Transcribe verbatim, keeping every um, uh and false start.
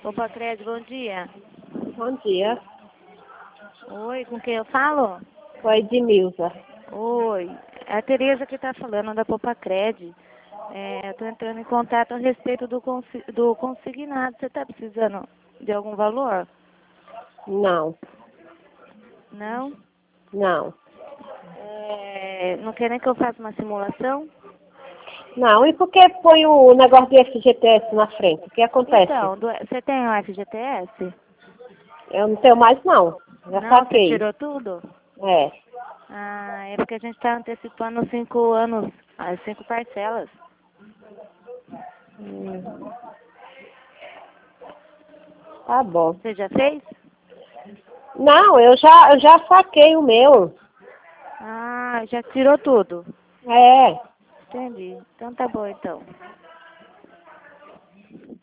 Opa, Crédito, bom dia. Bom dia. Oi, com quem eu falo? Oi, Edmilza. Oi, é a Tereza que está falando da Popacred. É, estou entrando em contato a respeito do, consi do consignado. Você está precisando de algum valor? Não, Não? não. É, não quer nem que eu faça uma simulação? Não, e por que põe o negócio do F G T S na frente? O que acontece? Então, do- você tem o F G T S? Eu não tenho mais, não. Já Não, você saquei. tirou tudo? É. Ah, é porque a gente está antecipando cinco anos, as cinco parcelas. Hum. Tá bom. Você já fez? Não, eu já, eu já saquei o meu. Ah, já tirou tudo. É. Entendi. Então tá bom, então.